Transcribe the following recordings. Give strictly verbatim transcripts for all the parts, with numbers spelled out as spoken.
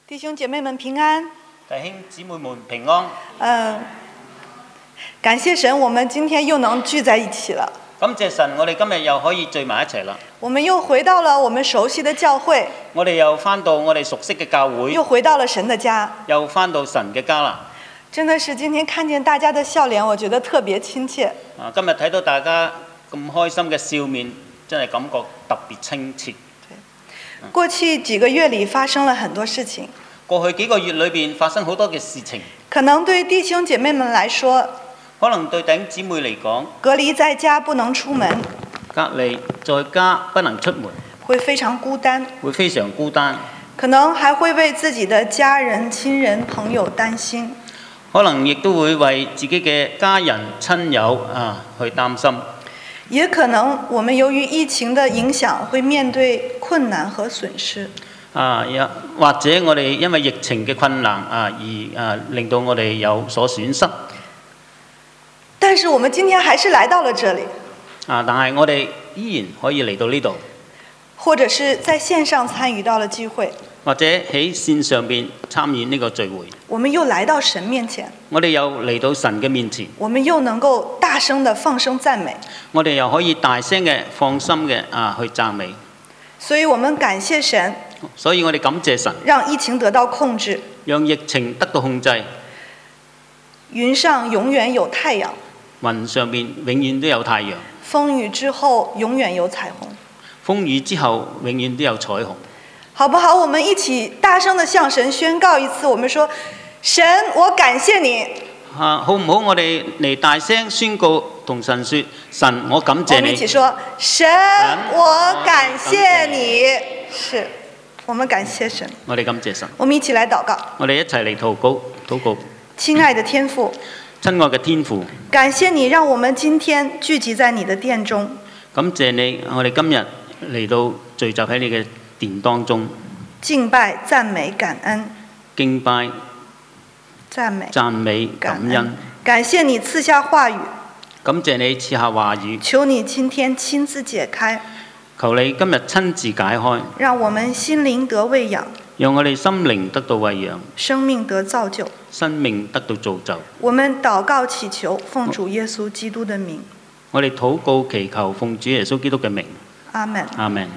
弟兄姐妹們平安。 弟兄姊妹們平安。 嗯，感謝神，我們今天又能聚在一起了。 感謝神，我哋今日又可以聚埋一齊啦。 我們又回到了我們熟悉的教會。 我哋又翻到我哋熟悉嘅教會。 又回到了神的家。 又翻到神嘅家啦。 真的是今天看見大家的笑臉，我覺得特別親切。 啊，今日睇到大家咁開心嘅笑面，真係感覺特別親切。 對，過去幾個月裏發生了很多事情。 過去幾個月裏邊發生好多嘅事情。 可能對弟兄姐妹們來說， 可能對弟兄姊妹嚟講， 隔離在家不能出門， 隔離在家不能出門， 會非常孤單， 會非常孤單。 可能還會為自己的家人、親人、朋友擔心。 可能亦都會為自己嘅家人親友啊去擔心。 也可能我們由於疫情的影響，會面對困難和損失。 啊，或者我哋因為疫情嘅困難啊，而啊令到我哋有所損失。 但是我們今天還是來到了這裡。 啊，但係我哋依然可以嚟到呢度， 或者是在線上參與到了聚會， 或者喺線上邊參與呢個聚會。 我們又來到神面前， 我哋又嚟到神嘅面前， 我們又能夠大聲的放聲讚美， 我哋又可以大聲嘅放心嘅啊去讚美。 所以我們感謝神， 所以我哋感謝神， 讓疫情得到控制， 讓疫情得到控制。 雲上永遠有太陽， 雲上面永遠都有太陽， 風雨之後永遠有彩虹， 風雨之後永遠都有彩虹。 好不好？我們一起大聲的向神宣告一次，我們說：神，我感謝你。 啊，好唔好？我哋嚟大聲宣告，同神說：神，我感謝你。 我們一起說：神，我感謝你。是，我們感謝神。 我哋感謝神。 我們一起來禱告。 我哋一齊嚟禱告，禱告。 親愛的天父， 親愛嘅天父， 感謝你讓我們今天聚集在你的殿中。 感謝你，我哋今日嚟到聚集喺你嘅殿當中， 敬拜、讚美、感恩。 敬拜、 讚美、 讚美、感恩。 感謝你賜下話語。 感謝你賜下話語。 求你今天親自解開。 求你今日親自解開。 讓我們心靈得餵養。 讓我哋心靈得到餵養。 生命得造就。 生命得到造就。 我們禱告祈求，奉主耶穌基督的名。 我哋禱告祈求，奉主耶穌基督嘅名。 阿門。 阿門。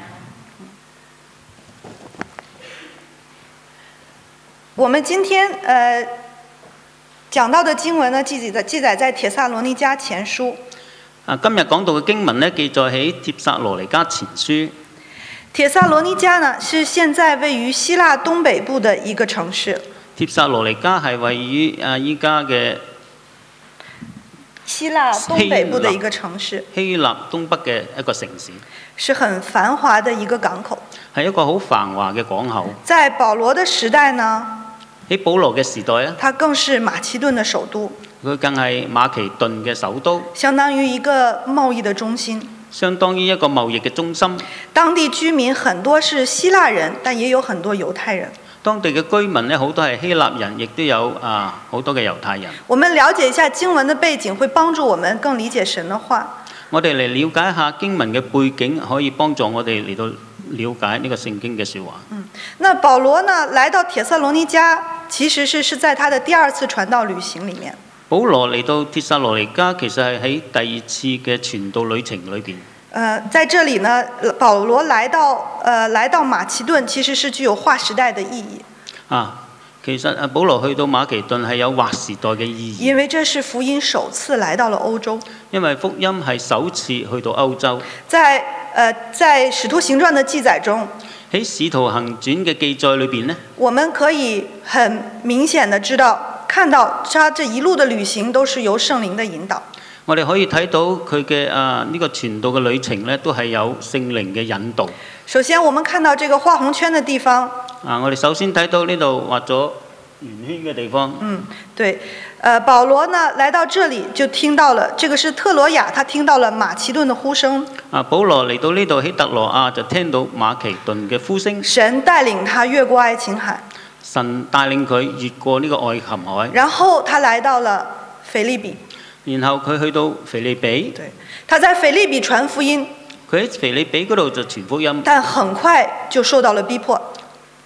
我們今天呃講到的經文呢，記載記載在帖撒羅尼迦前書。 啊，今日講到嘅經文呢，記載喺帖撒羅尼迦前書。 帖撒羅尼迦呢，是現在位於希臘東北部的一個城市。 帖撒羅尼迦係位於啊依家嘅希臘東北部的一個城市。 希臘東北嘅一個城市。 是很繁華的一個港口。 係一個好繁華嘅港口。 在保羅的時代呢， 喺保羅嘅時代咧， 它更是馬其頓的首都。 佢更係馬其頓嘅首都， 相當於一個貿易的中心。 相當於一個貿易嘅中心。 當地居民很多是希臘人，但也有很多猶太人。 當地嘅居民咧，好多係希臘人，亦都有啊好多嘅猶太人。 我們了解一下經文的背景，會幫助我們更理解神的話。 我哋嚟了解一下經文嘅背景，可以幫助我哋嚟到了解呢個聖經嘅說話。 嗯，那保羅呢，來到帖撒羅尼迦，其實是是在他的第二次傳道旅行裡面。 保羅嚟到帖撒羅尼迦，其實係喺第二次嘅傳道旅程裏邊。 呃，在這裡呢，保羅來到呃來到馬其頓，其實是具有劃時代的意義。 啊，其實啊，保羅去到馬其頓係有劃時代嘅意義。 因為這是福音首次來到了歐洲。 因為福音係首次去到歐洲。 在呃在使徒行傳的記載中， 喺使徒行傳嘅記載裏邊呢， 我們可以很明顯的知道，看到他這一路的旅行都是由聖靈的引導。 我哋可以睇到佢嘅啊呢個傳道嘅旅程呢，都係有聖靈嘅引導。 首先，我們看到這個畫紅圈的地方。 啊，我哋首先睇到呢度畫咗圓圈嘅地方。 嗯，對。呃，保羅呢來到這裡就聽到了，這個是特羅亞，他聽到了馬其頓的呼聲。 啊，保羅嚟到呢度喺特羅亞就聽到馬其頓嘅呼聲。 神帶領他越過愛琴海。 神帶領佢越過呢個愛琴海。 然後他來到了腓立比。 然後佢去到腓立比。 對，他在腓立比傳福音。 佢喺腓立比嗰度就傳福音。 但很快就受到了逼迫。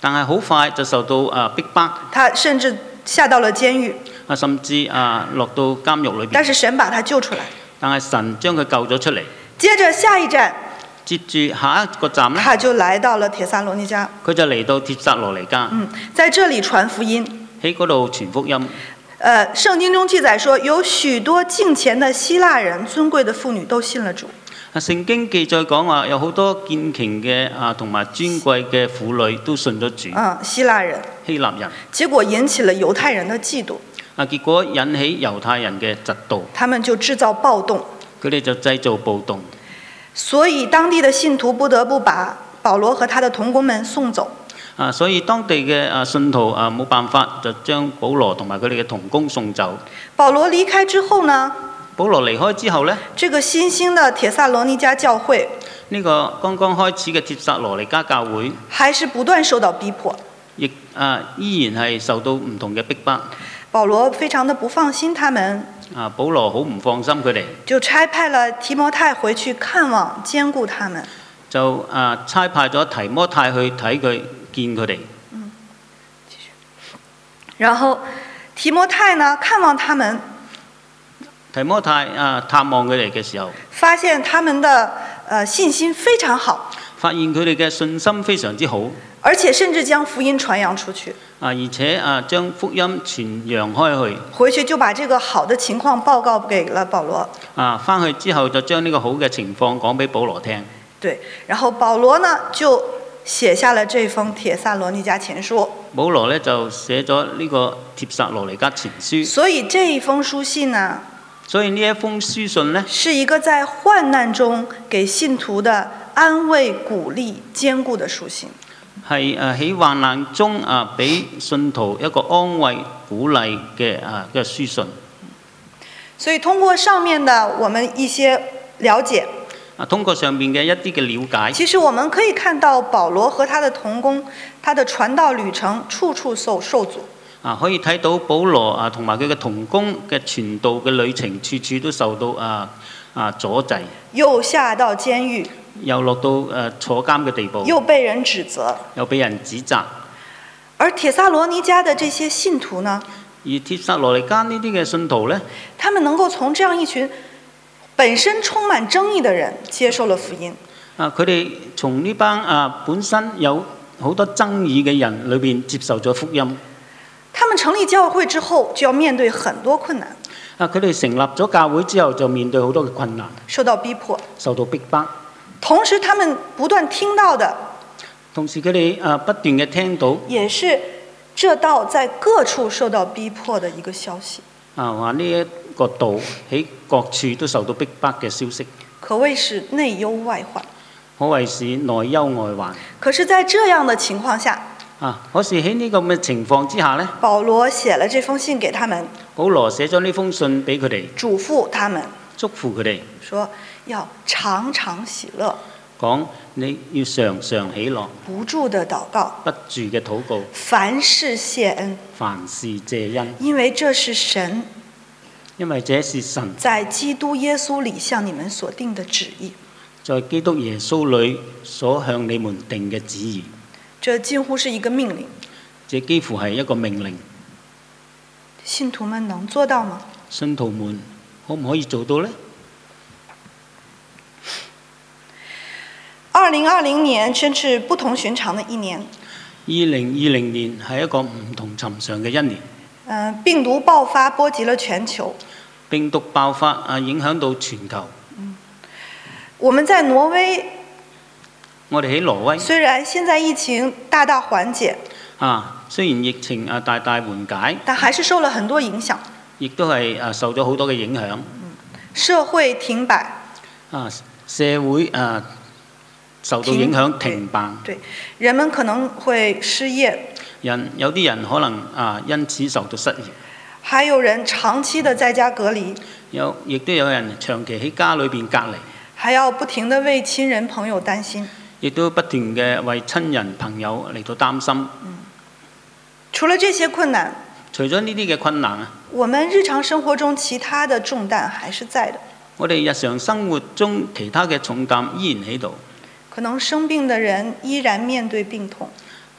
但係好快就受到啊逼迫， 他甚至下到了監獄， 啊甚至啊落到監獄裏邊。 但是神把他救出來。 但係神將佢救咗出嚟。 接着下一站， 接住下一個站呢， 他就來到了帖撒羅尼迦。 佢就嚟到帖撒羅尼迦， 嗯，在這裡傳福音。 喺嗰度傳福音。 呃，聖經中記載說，有許多敬虔的希臘人、尊貴的婦女都信了主。 啊，聖經記載講話有好多敬虔嘅啊同埋尊貴嘅婦女都信咗主。 嗯，希臘人。 希臘人。 結果引起了猶太人的嫉妒。 啊，結果引起猶太人嘅嫉妒。 他們就製造暴動。 佢哋就製造暴動。 所以當地的信徒不得不把保羅和他的同工們送走。 啊，所以當地嘅啊信徒啊冇辦法，就將保羅同埋佢哋嘅同工送走。 保羅離開之後呢？ 保羅離開之後呢？ 這個新興的帖撒羅尼迦教會， 呢個剛剛開始嘅帖撒羅尼迦教會， 還是不斷受到逼迫。 亦啊依然係受到唔同嘅逼迫。 保羅非常的不放心他們。 啊，保羅好唔放心佢哋，就差派了提摩太回去看望兼顧他們。 就啊差派咗提摩太去睇佢見佢哋。 嗯，繼續。然後提摩太呢看望他們。 提摩太啊探望佢哋嘅時候， 發現他們的呃信心非常好。 發現佢哋嘅信心非常之好。 而且甚至將福音傳揚出去。 啊，而且啊將福音傳揚開去。 回去就把這個好的情況報告給了保羅。 啊，翻去之後就將呢個好嘅情況講俾保羅聽。 對，然後保羅呢就寫下了這封帖撒羅尼迦前書。 保羅呢就寫咗呢個帖撒羅尼迦前書。 所以這一封書信呢， 所以呢一封書信呢， 是一個在患難中給信徒的安慰、鼓勵、堅固的書信。 係誒喺患難中啊，俾信徒一個安慰、鼓勵嘅啊嘅書信。 所以通過上面的我們一些了解， 啊，通過上面嘅一啲嘅了解， 其實我們可以看到保羅和他的同工，他的傳道旅程處處受受阻。 啊，可以睇到保羅啊同埋佢嘅同工嘅傳道嘅旅程，處處都受到啊啊阻滯。 又下到監獄。 又落到誒坐監嘅地步， 又被人指責， 又被人指責。 而帖撒羅尼迦的這些信徒呢？ 而帖撒羅尼迦呢啲嘅信徒呢， 他們能夠從這樣一群本身充滿爭議的人接受了福音。 啊，佢哋從呢班啊本身有好多爭議嘅人裏邊接受咗福音。 他們成立教會之後，就要面對很多困難。 啊，佢哋成立咗教會之後，就面對好多嘅困難， 受到逼迫， 受到逼迫。 同時，他們不斷聽到的， 同時佢哋啊不斷嘅聽到， 也是這道在各處受到逼迫的一個消息。 啊，話呢一個道喺各處都受到逼迫嘅消息， 可謂是內憂外患。 可謂是內憂外患。 可是，在這樣的情況下， 啊，可是喺呢個咁嘅情況之下呢， 保羅寫了這封信給他們， 保羅寫咗呢封信俾佢哋， 囑咐他們， 祝福佢哋， 說要常常喜樂， 講你要常常喜樂， 不住的禱告， 不住嘅禱告， 凡事謝恩， 凡事謝恩， 因為這是神， 因為這是神在基督耶穌裏向你們所定的旨意， 在基督耶穌裏所向你們定嘅旨意。 這近乎是一個命令， 這幾乎係一個命令。 信徒們能做到嗎？ 信徒們可唔可以做到呢？ 二零二零年真是不同尋常的一年。 二零二零年係一個唔同尋常嘅一年。 嗯、呃，病毒爆發波及了全球。 病毒爆發啊，影響到全球。 嗯，我們在挪威。 我哋喺挪威。 雖然現在疫情大大緩解。 啊，雖然疫情啊大大緩解， 但還是受了很多影響。 亦都係啊受咗好多嘅影響。 嗯，社會停擺。 啊，社會啊。受到影響停辦， 對，人們可能會失業， 人有啲人可能啊因此受到失業， 還有人長期的在家隔離， 有亦都有人長期喺家裏邊隔離， 還要不停的為親人朋友擔心， 亦都不斷嘅為親人朋友嚟到擔心。 嗯，除了這些困難， 除咗呢啲嘅困難啊， 我們日常生活中其他的重擔還是在的。 我哋日常生活中其他嘅重擔依然喺度。 可能生病的人依然面對病痛，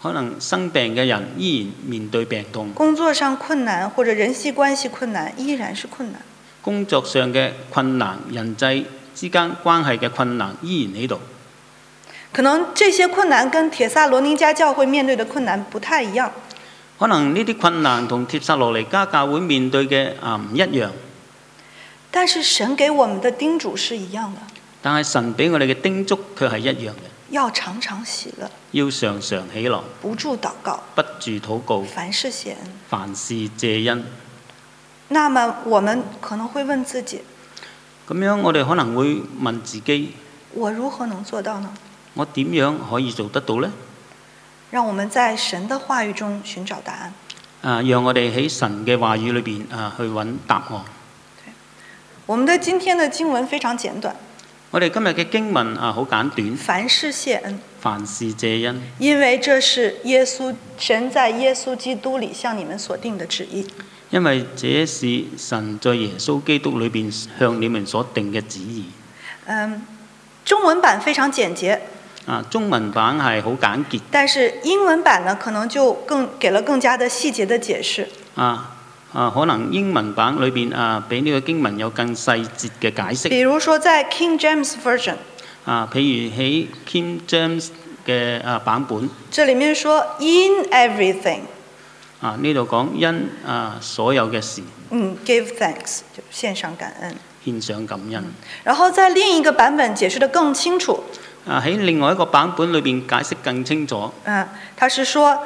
可能生病嘅人依然面對病痛， 工作上困難或者人際關係困難依然是困難。 工作上嘅困難、人際之間關係嘅困難依然喺度。 可能這些困難跟帖撒羅尼迦教會面對的困難不太一樣。 可能呢啲困難同帖撒羅尼迦教會面對嘅啊唔一樣， 但是神給我們的叮囑是一樣的。 但係神俾我哋嘅叮囑卻係一樣嘅， 要常常喜樂， 要常常喜樂， 不住禱告， 不住禱告， 凡事謝恩。 凡事謝恩。 那麼我們可能會問自己， 咁樣我哋可能會問自己： 我如何能做到呢？ 我點樣可以做得到呢？ 讓我們在神的話語中尋找答案。 啊，讓我哋喺神嘅話語裏邊啊去揾答案。 我們的今天的經文非常簡短。 我哋今日嘅經文啊好簡短。 凡事謝恩。 凡事謝恩。 因為這是耶穌神在耶穌基督裏向你們所定的旨意。 因為這是神在耶穌基督裏邊向你們所定嘅旨意。 嗯，中文版非常簡潔。 啊，中文版係好簡潔。 但是英文版呢，可能就更給了更加的細節的解釋。 啊啊，可能英文版裏邊啊，比呢個經文有更細節嘅解釋。 比如說在 King James Version。 啊，譬如喺 King James 嘅啊版本。 這裡面說 in everything。 啊，呢度講因啊所有嘅事。 嗯 ，give thanks 就獻上感恩。 獻上感恩。 嗯、然後在另一個版本解釋得更清楚。 啊，喺另外一個版本裏邊解釋更清楚。 嗯，他是說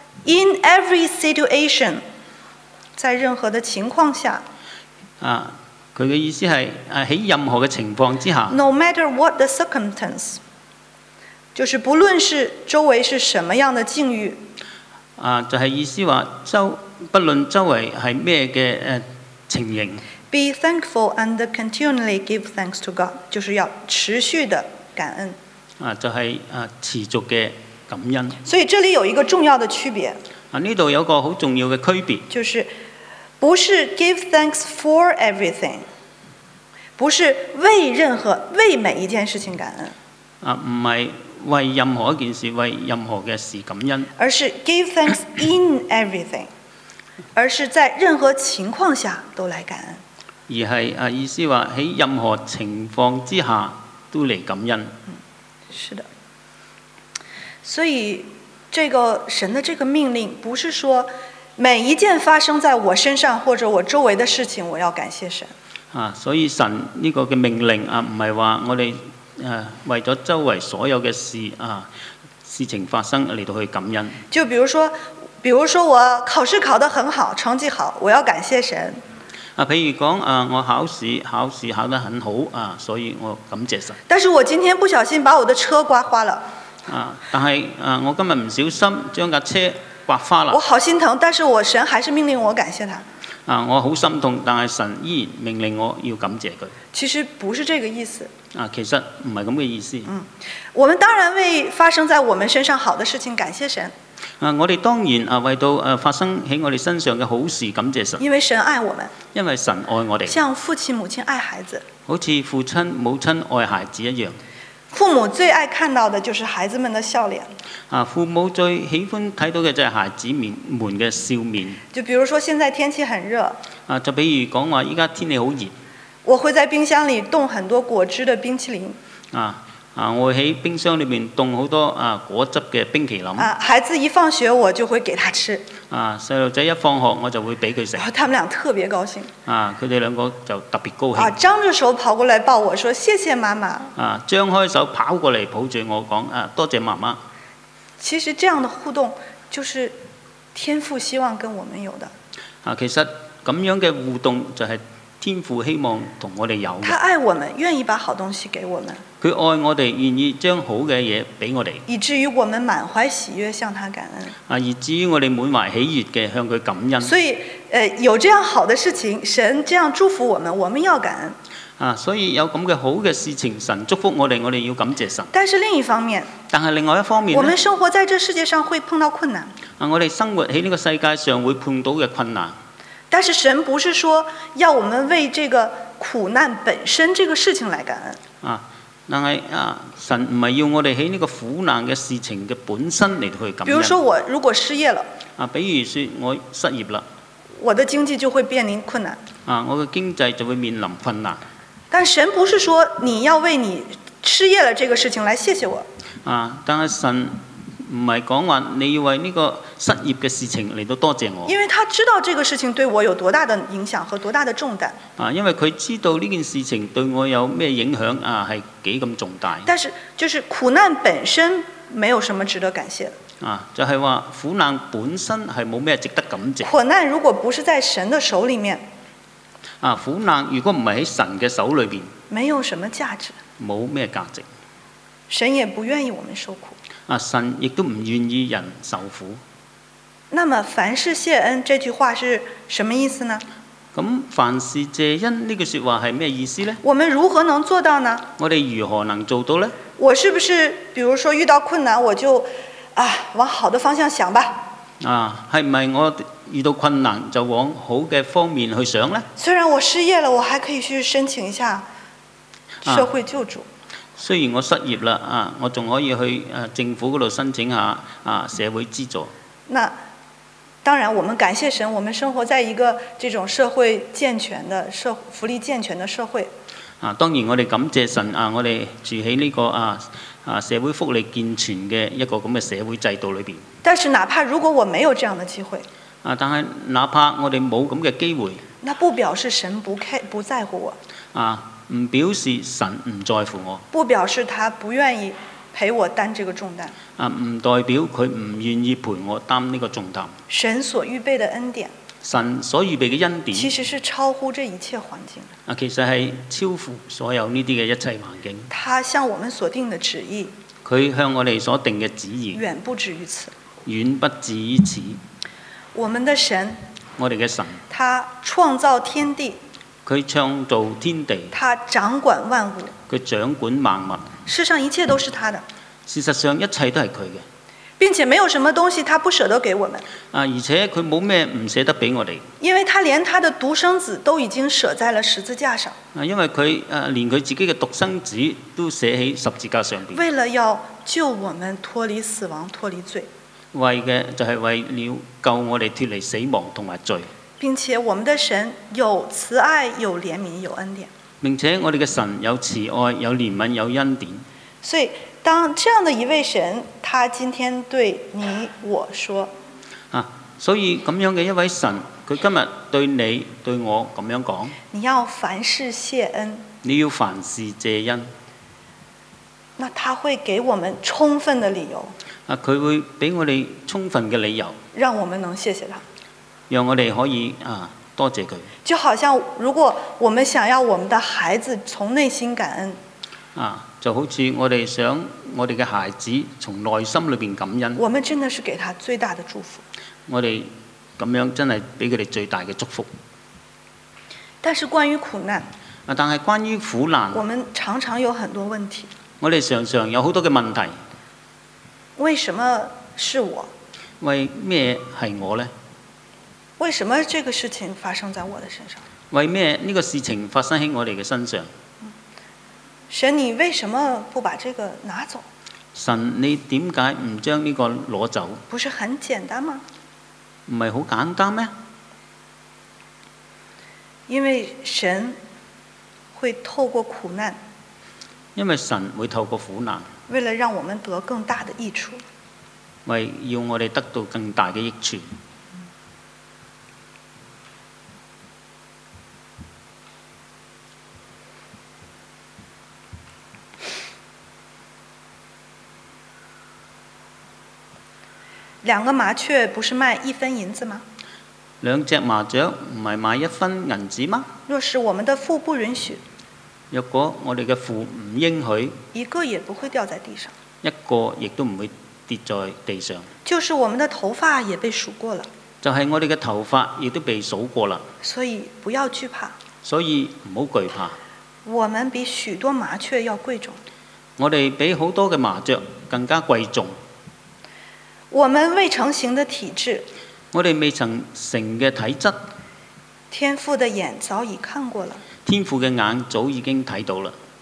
in every situation， 在任何的情況下。 啊，佢嘅意思係啊喺任何嘅情況之下。 No matter what the circumstance， 就是不論是周圍是什麼樣的境遇。 啊，就係、是、意思話周不論周圍係咩嘅誒情形。 Be thankful and continually give thanks to God， 就是要持續的感恩。 啊，就係、是、啊持續嘅感恩。 所以這裡有一個重要的區別。 啊，呢度有個好重要嘅區別。 就是不是 give thanks for everything， 不是為任何為每一件事情感恩。 啊，唔係為任何一件事為任何嘅事感恩。 而是 give thanks in everything， 而是在任何情況下都來感恩。 而係啊意思話喺任何情況之下都嚟感恩。 嗯，是的。所以，這個神的這個命令，不是說每一件發生在我身上或者我周圍的事情，我要感謝神。 啊，所以神呢個嘅命令啊，唔係話我哋誒為咗周圍所有嘅事啊事情發生嚟到去感恩。 就比如說，比如說我考試考得很好，成績好，我要感謝神。 啊，譬如講啊，我考試考試考得很好啊，所以我感謝神。 但是我今天不小心把我的車刮花了。 啊，但係啊，我今日唔小心將架車刮花啦。 我好心疼，但是我神還是命令我感謝他。 啊，我好心痛，但係神依然命令我要感謝佢。 其實不是這個意思。 啊，其實唔係咁嘅意思。 嗯，我們當然為發生在我們身上好的事情感謝神。 啊，我哋當然啊為到誒發生喺我哋身上嘅好事感謝神。 因為神愛我們。 因為神愛我哋。像父親母親愛孩子。 好似父親母親愛孩子一樣。 父母最愛看到的就是孩子們的笑臉。 啊，父母最喜歡睇到嘅就係孩子面們嘅笑面。 就比如說現在天氣很熱。 啊，就比如講話依家天氣好熱。 我會在冰箱裡凍很多果汁的冰淇淋。 啊啊，我會喺冰箱裏面凍好多啊果汁嘅冰淇淋。 啊，孩子一放學我就會給他吃。 啊，細路仔一放學我就會俾佢食。 他們倆特別高興。 啊，佢哋兩個就特別高興。 啊，張着手跑過來抱我說謝謝媽媽。 啊，張開手跑過嚟抱住我講啊，多謝媽媽。 其實這樣的互動就是天父希望跟我們有的。 啊，其實咁樣嘅互動就係天父希望同我哋有嘅。 他愛我們，願意把好東西給我們。 佢愛我哋，願意將好嘅嘢俾我哋。 以至於我們滿懷喜悅向他感恩。 啊，以至於我哋滿懷喜悅嘅向佢感恩。 所以，呃，有這樣好的事情，神這樣祝福我們，我們要感恩。 啊，所以有咁嘅好嘅事情，神祝福我哋，我哋要感謝神。 但是另一方面， 但係另外一方面， 我們生活在這世界上會碰到困難。 啊，我哋生活喺呢個世界上會碰到嘅困難。 但是神不是說要我們為這個苦難本身這個事情來感恩。 啊， 但係啊，神唔係要我哋喺呢個苦難嘅事情嘅本身嚟去感恩。 比如說我如果失業了， 啊，比如說我失業啦， 我的經濟就會面臨困難。 啊，我嘅經濟就會面臨困難。 但神不是說你要為你失業了這個事情來謝謝我。 啊，但係神唔係講話你要為呢個失業嘅事情嚟到多謝我。 因為他知道這個事情對我有多大的影響和多大的重擔。 啊，因為佢知道呢件事情對我有咩影響啊，係幾咁重大。 但是就是苦難本身沒有什麼值得感謝的。 啊，就係話苦難本身係冇咩值得感謝。 苦難如果不是在神的手裡面， 啊，苦難如果唔係喺神嘅手裏邊， 沒有什麼價值， 冇咩價值。 神也不願意我們受苦。 啊，神亦都唔願意人受苦。 那麼凡事謝恩這句話是什麼意思呢？ 咁凡事謝恩呢句説話係咩意思呢？ 我們如何能做到呢？ 我哋如何能做到呢？ 我是不是比如說遇到困難我就啊往好的方向想吧？ 啊，係唔係我遇到困難就往好嘅方面去想呢？ 雖然我失業了，我還可以去申請一下社會救助。 啊，雖然我失業啦，啊，我仲可以去誒政府嗰度申請下啊社會資助。 那當然，我們感謝神，我們生活在一個這種社會健全的社福利健全的社會。 啊，當然我哋感謝神啊，我哋住喺呢個啊啊社會福利健全嘅一個咁嘅社會制度裏邊。 但是哪怕如果我沒有這樣的機會， 啊，但係哪怕我哋冇咁嘅機會， 那不表示神不 care 不在乎我。 啊，唔表示神唔在乎我。 不表示他不願意陪我擔這個重擔。 啊，唔代表佢唔願意陪我擔呢個重擔。 神所預備的恩典， 神所預備嘅恩典， 其實是超乎這一切環境。 啊，其實係超乎所有呢啲嘅一切環境。 他向我們所定的旨意， 佢向我哋所定嘅旨意， 遠不止於此。 遠不止於此。 我們的神， 我哋嘅神， 他創造天地， 佢創造天地， 他掌管萬物， 佢掌管萬物。 世上一切都是他的。 事實上，一切都係佢嘅。 並且沒有什麼東西他不捨得給我們。 啊，而且佢冇咩唔捨得俾我哋。 因為他連他的獨生子都已經捨在了十字架上。 啊，因為佢誒連佢自己嘅獨生子都捨喺十字架上邊。 為了要救我們脫離死亡、脫離罪。 為嘅就係為了救我哋脫離死亡同埋罪。 並且我們的神有慈愛、有憐憫、有恩典。 並且我哋嘅神有慈愛、有憐憫、有恩典。 所以當這樣的一位神，他今天對你我說： 啊，所以咁樣嘅一位神，佢今日對你對我咁樣講： 你要凡事謝恩。 你要凡事謝恩。 那他會給我們充分的理由。 啊，佢會俾我哋充分嘅理由， 讓我們能謝謝他， 讓我哋可以啊多謝佢。 就好像如果我們想要我們的孩子從內心感恩。 啊，就好似我哋想我哋嘅孩子從內心裏邊感恩， 我們真的是給他最大的祝福。 我哋咁樣真係俾佢哋最大嘅祝福。 但是關於苦難， 啊，但係關於苦難， 我們常常有很多問題。 我哋常常有好多嘅問題。 為什麼是我？ 為咩係我呢？ 為什麼這個事情發生在我的身上？ 為咩呢個事情發生喺我哋嘅身上？ 神，你為什麼不把這個拿走？ 神，你點解唔將呢個攞走？ 不是很簡單嗎？ 唔係好簡單咩？ 因為神會透過苦難， 因為神會透過苦難， 為了讓我們得更大的益處， 為要我哋得到更大嘅益處。 兩個麻雀不是賣一分銀子嗎？ 兩隻麻雀唔係賣一分銀子嗎？ 若是我們的父不允許， 若果我哋嘅父唔應許， 一個也不會掉在地上， 一個亦都唔會跌在地上。 就是我們的頭髮也被數過了， 就係我哋嘅頭髮亦都被數過啦。 所以不要懼怕。 所以唔好懼怕。 我們比許多麻雀要貴重。 我哋比好多嘅麻雀更加貴重。 我們未成形的體質， 我哋未曾成嘅體質， 天父的眼早已看過了。 天父嘅眼早已經睇到啦。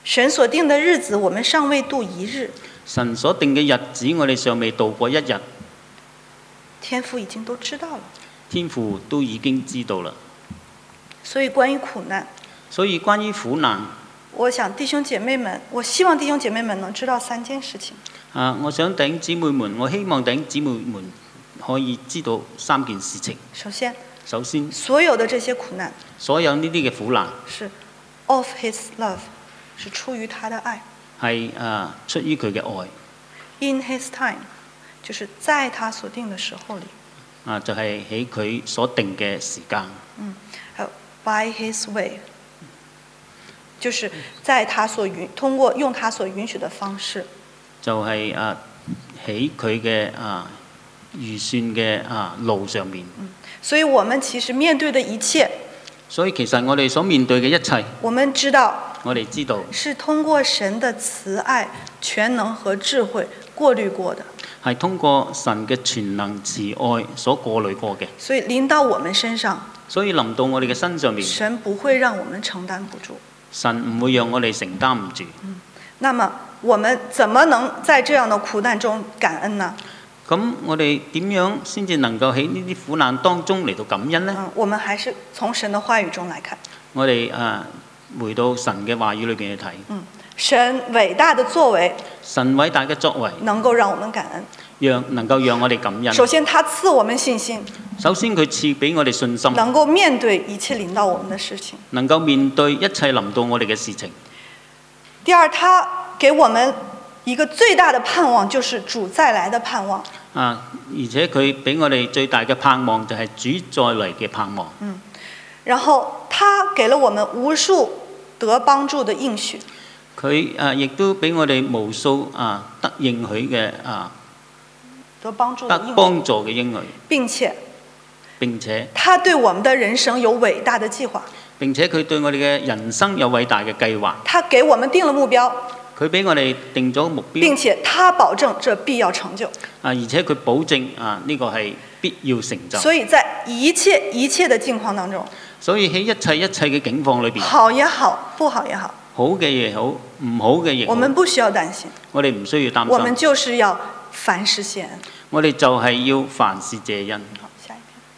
神所定的日子，我們尚未度一日。 神所定嘅日子，我哋尚未度過一日， 天父已經都知道了。 天父都已經知道啦。 所以關於苦難， 所以關於苦難， 我想弟兄姐妹們，我希望弟兄姐妹們能知道三件事情。 啊，我想弟兄姊妹們，我希望弟兄姊妹們可以知道三件事情。 首先， 首先， 所有的這些苦難， 所有呢啲嘅苦難， 是 of His love， 是出於他的愛。 係啊，出於佢嘅愛。 In His time， 就是在他所定的時候裏。 啊，就係喺佢所定嘅時間。 嗯，還有 by His way， 就是在他所允通過用他所允許的方式。 就係啊，喺佢嘅啊預算嘅啊路上面。 嗯，所以我們其實面對的一切， 所以其實我哋所面對嘅一切， 我們知道， 我哋知道是通過神的慈愛、全能和智慧過濾過的， 係通過神嘅全能慈愛所過濾過嘅。 所以臨到我們身上， 所以臨到我哋嘅身上面， 神不會讓我們承擔不住， 神唔會讓我哋承擔唔住。 嗯，那麼我們怎麼能在這樣的苦難中感恩呢？ 咁我哋點樣先至能夠喺呢啲苦難當中嚟到感恩呢？ 嗯，我們還是從神的話語中來看。 我哋啊回到神嘅話語裏邊去睇。 嗯，神偉大的作為， 神偉大嘅作為， 能夠讓我們感恩。 讓能夠讓我哋感恩。 首先，他賜我們信心。 首先，佢賜俾我哋信心， 能夠面對一切臨到我們的事情。 能夠面對一切臨到我哋嘅事情。 第二，他給我們一個最大的盼望，就是主再來的盼望。 啊，而且佢俾我哋最大嘅盼望就係主再嚟嘅盼望。 嗯，然後他給了我們無數得幫助的應許。 佢啊，亦都俾我哋無數啊得應許嘅啊得幫助的應許， 得幫助嘅應許。 並且並且他對我們的人生有偉大的計劃。 並且佢對我哋嘅人生有偉大嘅計劃。 他給我們定了目標。 佢俾我哋定咗目標， 並且他保證這必要成就。 啊，而且佢保證啊呢個係必要成就。 所以在一切一切的境況當中， 所以喺一切一切嘅境況裏邊， 好也好，不好也好， 好嘅嘢好，唔好嘅嘢好， 我們不需要擔心。 我哋唔需要擔心。 我們就是要凡事謝恩。 我哋就係要凡事謝恩。 好，下一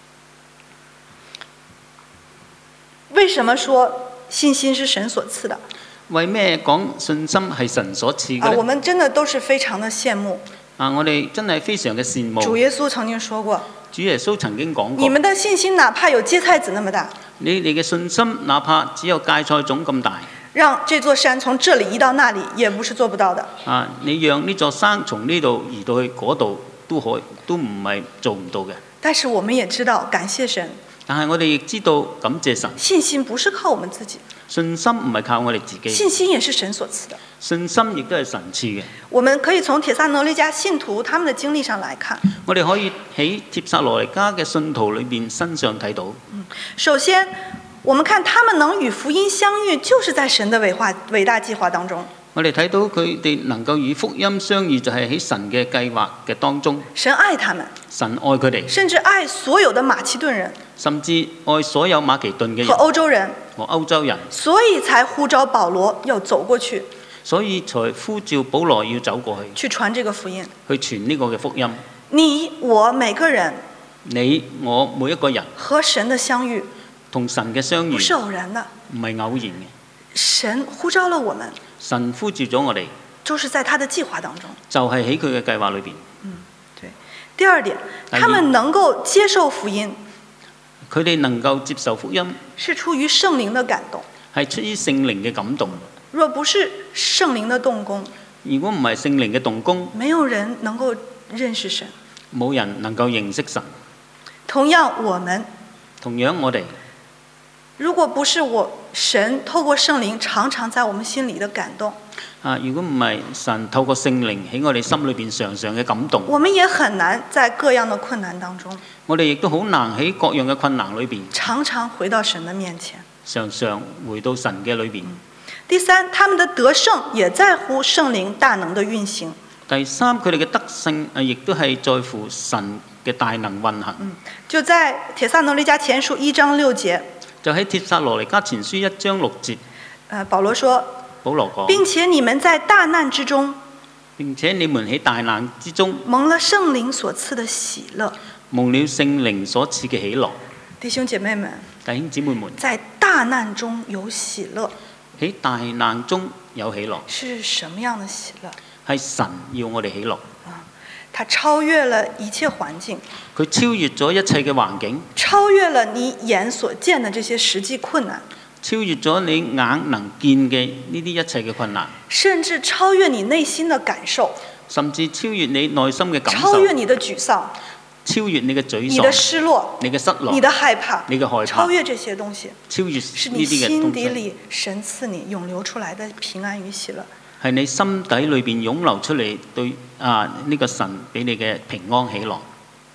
篇。為什麼說信心是神所賜的？ 為咩講信心係神所賜嘅啊， 呢？ 我們真的都是非常的羨慕。 啊，我哋真係非常嘅羨慕。 主耶穌曾經說過， 主耶穌曾經講過， 你們的信心哪怕有芥菜籽那麼大， 你哋嘅信心哪怕只有芥菜種咁大， 讓這座山從這裡移到那裡，也不是做不到的。 啊，你讓呢座山從呢度移到去嗰度，都可都唔係做唔到嘅。 但是我們也知道，感謝神。 但係我哋亦知道感謝神， 信心不是靠我們自己， 信心唔係靠我哋自己， 信心也是神所賜的。 信心亦都係神賜嘅。 我們可以從帖撒羅尼迦信徒他們的經歷上來看， 我哋可以喺帖撒羅尼迦嘅信徒裏邊身上睇到。 首先，我們看他們能與福音相遇，就是在神的偉化偉大計劃當中。 我哋睇到佢哋能夠與福音相遇，就係喺神嘅計劃嘅當中。 神愛他們， 神愛佢哋， 甚至愛所有的馬其頓人， 甚至愛所有馬其頓嘅人和歐洲人和歐洲人， 所以才呼召保羅要走過去， 所以才呼召保羅要走過去， 去傳這個福音， 去傳呢個嘅福音。 你我每個人， 你我每一個人和神的相遇， 同神嘅相遇， 不是偶然的， 唔係偶然嘅。 神呼召了我們， 神呼召咗我哋， 就是在他的計劃當中， 就係喺佢嘅計劃裏邊。 嗯，對。第二點，他們能夠接受福音， 佢哋能夠接受福音， 是出於聖靈的感動， 係出於聖靈嘅感動。 若不是聖靈的動工， 如果唔係聖靈嘅動工， 沒有人能夠認識神， 冇人能夠認識神。 同樣，我們同樣我哋， 如果不是我神透過聖靈常常在我們心裡的感動， 啊，如果唔係神透過聖靈喺我哋心裏邊常常嘅感動， 我們也很難在各樣的困難當中， 我哋亦都好難喺各樣嘅困難裏邊， 常常回到神的面前， 常常回到神嘅裏邊。 第三，他們的得勝也在乎聖靈大能的運行。 第三，佢哋嘅得勝啊，亦都係在乎神嘅大能運行。 嗯，就在帖撒羅尼迦前書一章六節， 就喺帖撒羅尼迦前書一章六節， 呃，保羅說： 保羅講， 並且你們在大難之中並且你們喺大難之中蒙了聖靈所賜的喜樂。 蒙了聖靈所賜嘅喜樂。 弟兄姐妹們， 弟兄姊妹們， 在大難中有喜樂， 喺大難中有喜樂， 是什麼樣的喜樂？ 係神要我哋喜樂。 它超越了一切環境， 佢超越咗一切嘅環境， 超越了你眼所見的這些實際困難， 超越咗你眼能見嘅呢啲一切嘅困難， 甚至超越你內心的感受， 甚至超越你內心嘅感受， 超越你的沮喪， 超越你嘅沮喪， 你的失落， 你嘅失落， 你的害怕， 你嘅害怕， 超越這些東西， 超越是你呢啲嘅心底東西， 裡神賜你湧流出來的平安與喜樂。 係你心底裏邊湧流出嚟對啊呢、這個神俾你嘅平安喜樂。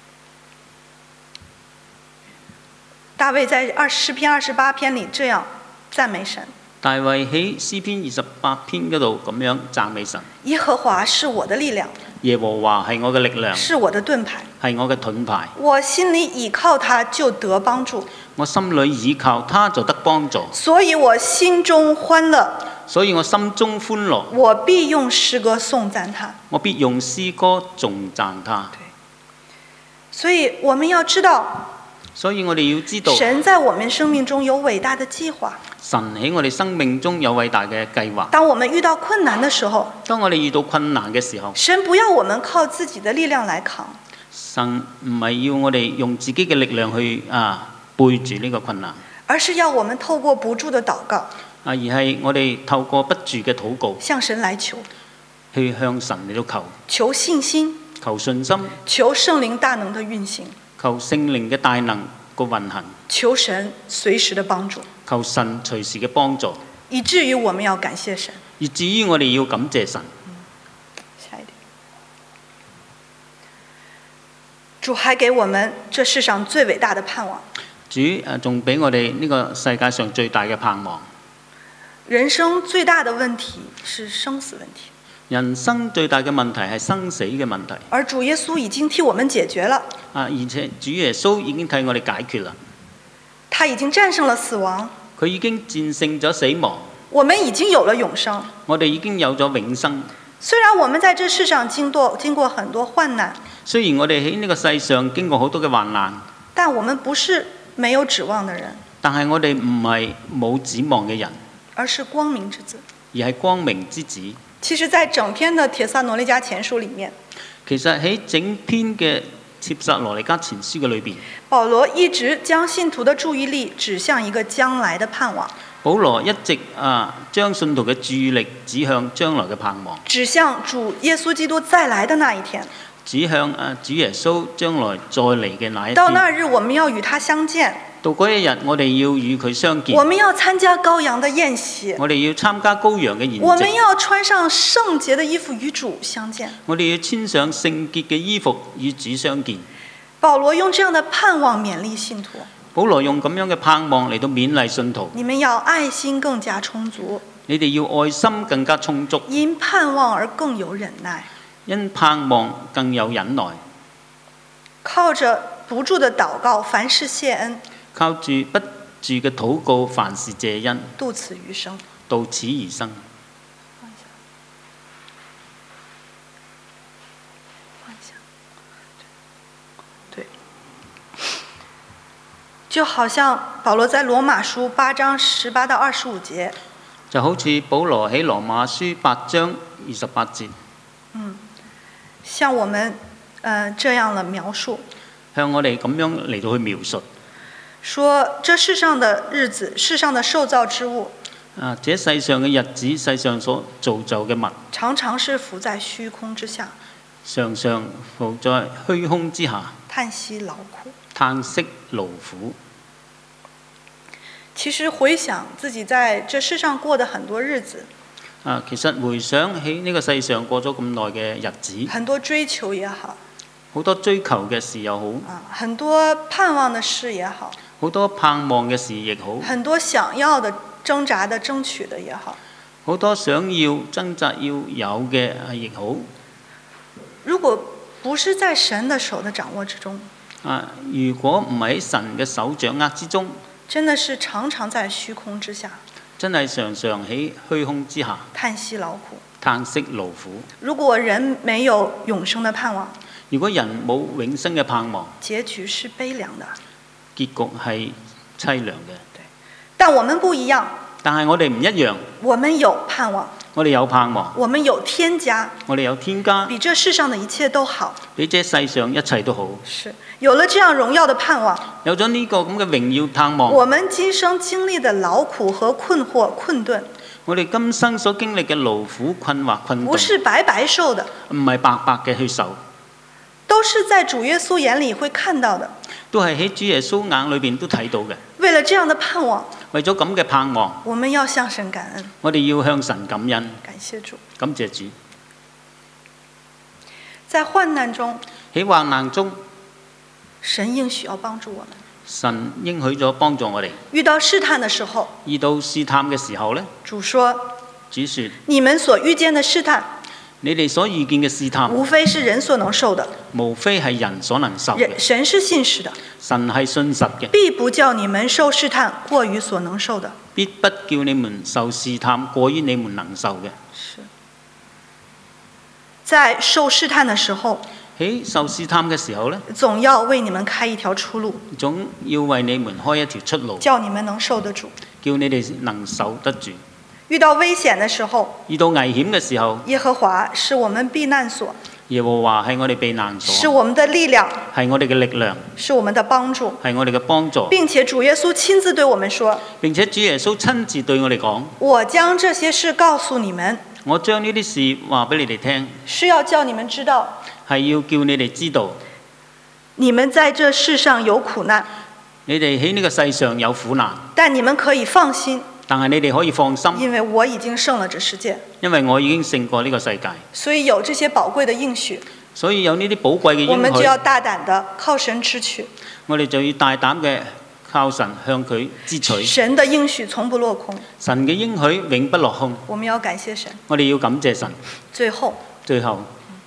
大衛在二詩篇二十八篇裡這樣讚美神。 大衛喺詩篇二十八篇嗰度咁樣讚美神。 耶和華是我的力量， 耶和華係我嘅力量， 是我的盾牌， 係我嘅盾牌。 我心裡倚靠他就得幫助， 我心裏倚靠他就得幫助， 所以我心中歡樂。 所以我心中歡樂。 我必用詩歌頌讚他， 我必用詩歌頌讚他。 對，所以我們要知道， 所以我哋要知道， 神在我們生命中有偉大的計劃。 神喺我哋生命中有偉大嘅計劃。 當我們遇到困難的時候， 當我哋遇到困難嘅時候， 神不要我們靠自己的力量來扛， 神唔係要我哋用自己嘅力量去啊背住呢個困難， 而是要我們透過不住的禱告， 啊而係我哋透過不住嘅禱告， 向神來求， 去向神嚟到求， 求信心， 求信心， 求聖靈大能的運行， 求聖靈嘅大能個運行， 求神隨時的幫助， 求神隨時嘅幫助， 以至於我們要感謝神。 以至於我哋要感謝神。 下一點，主還給我們這世上最偉大的盼望。 主誒仲俾我哋呢個世界上最大嘅盼望。 人生最大的問題是生死問題， 人生最大嘅問題係生死嘅問題， 而主耶穌已經替我們解決了。 啊！而且主耶穌已經替我哋解決啦， 他已經戰勝了死亡， 佢已經戰勝咗死亡， 我們已經有了永生。 我哋已經有咗永生。 雖然我們在這世上經過經過很多患難， 雖然我哋喺呢個世上經過好多嘅患難， 但我們不是沒有指望的人， 但係我哋唔係冇指望嘅人， 而是光明之子。 而係光明之子。 其實，在整篇的帖撒羅尼迦前書裡面， 其實喺整篇嘅帖撒羅尼迦前書嘅裏邊， 保羅一直將信徒的注意力指向一個將來的盼望， 保羅一直啊將信徒嘅注意力指向將來嘅盼望， 指向主耶穌基督再來的那一天。 指向啊主耶穌將來再嚟嘅那一天。 到那日，我們要與他相見。 到嗰一日，我哋要與佢相見。 我們要參加羔羊的宴席。 我哋要參加羔羊嘅宴席。 我們要穿上聖潔的衣服與主相見。 我哋要穿上聖潔嘅衣服與主相見。 保羅用這樣的盼望勉勵信徒。 保羅用咁樣嘅盼望嚟到勉勵信徒。 你們要愛心更加充足。 你哋要愛心更加充足。 因盼望而更有忍耐。 因盼望更有忍耐。 靠着不住的禱告，凡事謝恩。 靠住不住嘅禱告，凡事謝恩， 到此餘生。 到此而生。 對，就好像保羅在羅馬書八章十八到二十五節， 就好似保羅喺羅馬書八章二十八節， 嗯，像我們呃這樣的描述， 向我哋咁樣嚟到去描述。 說這世上的日子，世上的受造之物， 啊，這世上嘅日子，世上所造就嘅物， 常常是浮在虛空之下， 常常浮在虛空之下， 嘆息勞苦， 嘆息勞苦。 其實回想自己在這世上過的很多日子， 啊，其實回想起呢個世上過咗咁耐嘅日子， 很多追求也好， 好多追求嘅事又好， 啊，很多盼望的事也好。 好多盼望嘅事亦好， 很多想要的、掙扎的、爭取的也好， 好多想要掙扎要有嘅亦好。 如果不是在神的手的掌握之中， 啊，如果唔喺神嘅手掌握之中， 真的是常常在虛空之下， 真係常常喺虛空之下嘆息勞苦。 嘆息勞苦。 如果人沒有永生的盼望， 如果人冇永生嘅盼望， 結局是悲涼的。 結局係凄涼嘅。 但我們不一樣， 但係我哋唔一樣， 我們有盼望， 我哋有盼望， 我們有天家， 我哋有天家， 比這世上的一切都好。 比這世上一切都好。 是，有了這樣榮耀的盼望， 有咗呢個咁嘅榮耀盼望， 我們今生經歷的勞苦和困惑困頓， 我哋今生所經歷嘅勞苦困惑困不頓， 是白白受的， 唔係白白嘅去受， 都是在主耶穌眼裡會看到的。 都係喺主耶穌眼裏邊都睇到嘅。 為了這樣的盼望， 為咗咁嘅盼望， 我們要向神感恩。 我哋要向神感恩， 感謝主。 感謝主。 在患難中， 喺患難中， 神應許要幫助我們。 神應許咗幫助我哋。 遇到試探的時候， 遇到試探嘅時候呢， 主說： 主說， 你們所遇見的試探， 你哋所遇見嘅試探， 無非是人所能受的， 無非係人所能受嘅。 神是信實的， 神係信實嘅， 必不叫你們受試探過於所能受的。 必不叫你們受試探過於你們能受嘅。 是，在受試探的時候， 喺受試探嘅時候呢， 總要為你們開一條出路， 總要為你們開一條出路， 叫你們能受得住。 叫你哋能受得住。 遇到危險的時候， 遇到危險嘅時候， 耶和華是我們避難所， 耶和華係我哋避難所， 是我們的力量， 係我哋嘅力量， 是我們的幫助， 係我哋嘅幫助。 並且主耶穌親自對我們說： 並且主耶穌親自對我哋講： 我將這些事告訴你們， 我將呢啲事話俾你哋聽， 是要叫你們知道， 係要叫你哋知道， 你們在這世上有苦難， 你哋喺呢個世上有苦難， 但你們可以放心， 但係你哋可以放心， 因為我已經勝了這世界。 因為我已經勝過呢個世界。 所以有這些寶貴的應許， 所以有呢啲寶貴嘅應許， 我們就要大膽的靠神支取。 我哋就要大膽嘅靠神向佢支取。 神的應許從不落空， 神嘅應許永不落空。 我們要感謝神。 我哋要感謝神。 最後， 最後，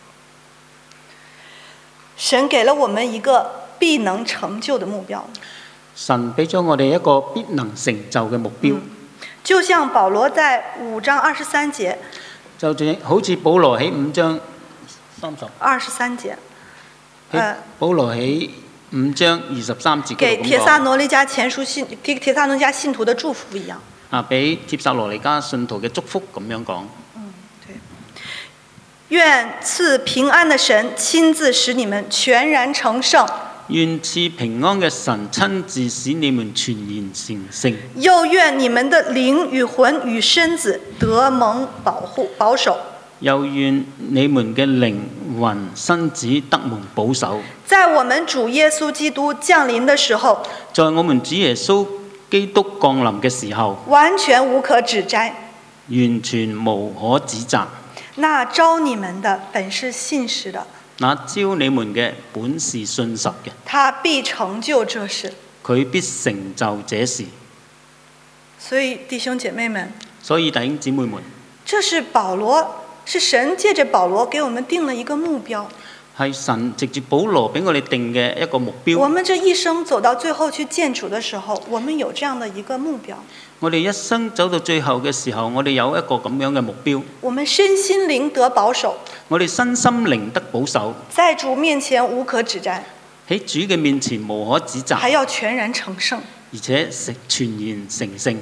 神給了我們一個必能成就的目標。 神俾咗我哋一個必能成就嘅目標。嗯， 就像保羅在五章二十三節， 就好似保羅喺五章三十二十三節， 呃、保羅喺五章二十三節給帖撒羅尼迦前書信，給帖撒羅尼迦信徒的祝福一樣。 啊，俾帖撒羅尼迦信徒嘅祝福咁樣講。 嗯，對。願賜平安的神親自使你們全然成聖。 願賜平安嘅神親自使你們全然成聖。 又願你們的靈與魂與身子得蒙保護保守。 又願你們嘅靈魂身子得蒙保守。 在我們主耶穌基督降臨的時候， 在我們主耶穌基督降臨嘅時候， 完全無可指摘， 完全無可指責。 那召你們的本是信實的， 那召你們嘅本是信實嘅， 他必成就這事， 佢必成就這事。 所以弟兄姐妹們， 所以弟兄姊妹們， 這是保羅，是神借着保羅給我們定了一個目標， 係神藉住保羅俾我哋定嘅一個目標。 我們這一生走到最後去見主的時候，我們有這樣的一個目標。 我哋一生走到最後嘅時候，我哋有一個咁樣嘅目標。 我們身心靈得保守， 我哋身心靈得保守， 在主面前無可指摘， 喺主嘅面前無可指責， 還要全然成聖， 而且成全然成聖。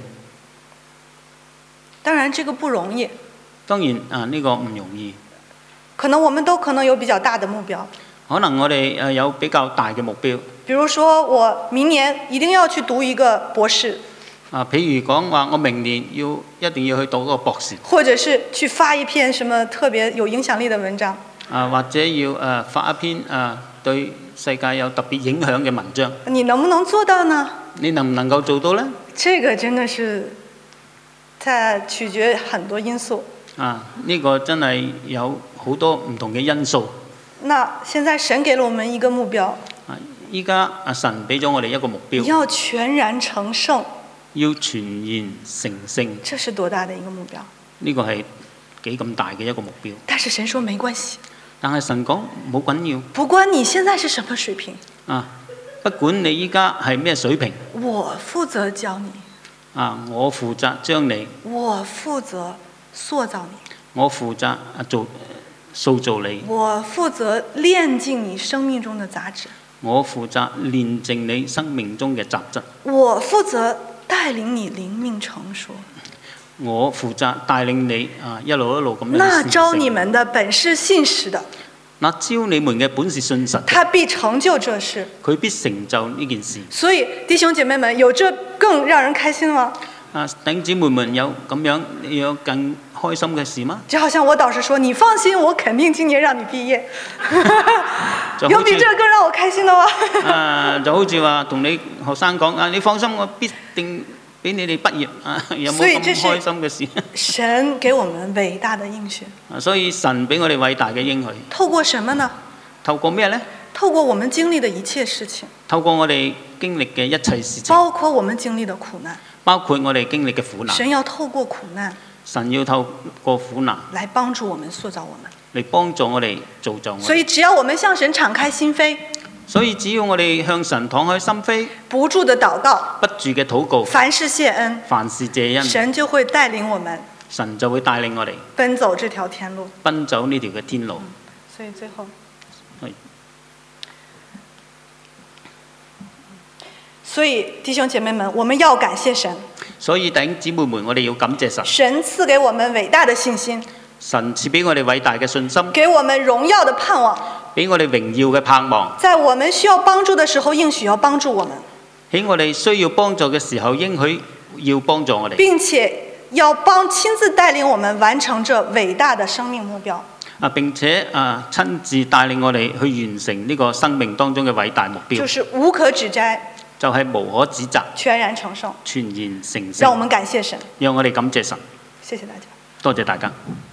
當然這個不容易， 當然啊，呢個唔容易。 可能我們都可能有比較大的目標， 可能我哋誒有比較大嘅目標。 比如說我明年一定要去讀一個博士。 啊，譬如講話，我明年要一定要去讀嗰個博士， 或者是去發一篇什麼特別有影響力的文章， 啊，或者要誒、呃、發一篇誒、呃、對世界有特別影響嘅文章。 你能不能做到呢？ 你能唔能夠做到呢？ 這個真的是，在取決很多因素。 啊，呢、這個真係有好多唔同嘅因素。 那現在神給了我們一個目標。 啊，依家阿神俾咗我哋一個目標。 要全然成聖。 要全然成聖， 這是多大的一個目標？ 呢個係幾咁大嘅一個目標。 但是神說沒關係。 但係神講冇緊要。 不管你現在是什麼水平。 啊，不管你依家係咩水平。 我負責教你。 啊，我負責將你， 我負責塑造你， 我負責啊做塑造你， 我負責煉淨你生命中的雜質， 我負責煉淨你生命中嘅雜質， 我負責帶領你靈命成熟。 我負責帶領你啊一路一路咁樣那成招你們的本是信實的， 那招你們嘅本是信實的， 他必成就這事。 佢必成就呢件事。 所以弟兄姐妹們，有這更讓人開心嗎？ 啊，弟兄姊妹們有咁樣有更開心嘅事嗎？ 就好像我導師說：“你放心，我肯定今年讓你畢業。”有比這個更讓我開心的嗎？ 啊，就好似話同你學生講啊，你放心，我必定俾你哋畢業啊！有冇咁開心嘅事？ 神給我們偉大的應許。 所以神俾我哋偉大嘅應許。 透過什麼呢？ 透過咩呢？ 透過我們經歷的一切事情。 透過我哋經歷嘅一切事情。 包括我們經歷的苦難。 包括我哋經歷嘅苦難。 神要透過苦難。 神要透過苦難來幫助我們塑造我們。 嚟幫助我哋造就我哋。 所以只要我們向神敞開心扉。 所以只要我哋向神敞開心扉， 不住的禱告， 不住嘅禱告， 凡事謝恩， 凡事謝恩， 神就會帶領我們， 神就會帶領我哋奔走這條天路， 奔走呢條嘅天路。 嗯、所以最後，所以弟兄姐妹們，我們要感謝神。 所以弟兄姊妹們，我哋要感謝神。 神賜給我們偉大的信心， 神賜俾我哋偉大嘅信心， 給我們榮耀的盼望， 俾我哋榮耀嘅盼望。 在我們需要幫助的時候，應許要幫助我們。 喺我哋需要幫助嘅時候，應許要幫助我哋， 並且要幫親自帶領我們完成這偉大的生命目標。 啊！並且啊，親自帶領我哋去完成呢個生命當中嘅偉大目標， 就是無可指摘， 就係無可指責， 全然成聖， 全然成聖。 讓我們感謝神， 讓我哋感謝神。 謝謝大家。 多謝大家。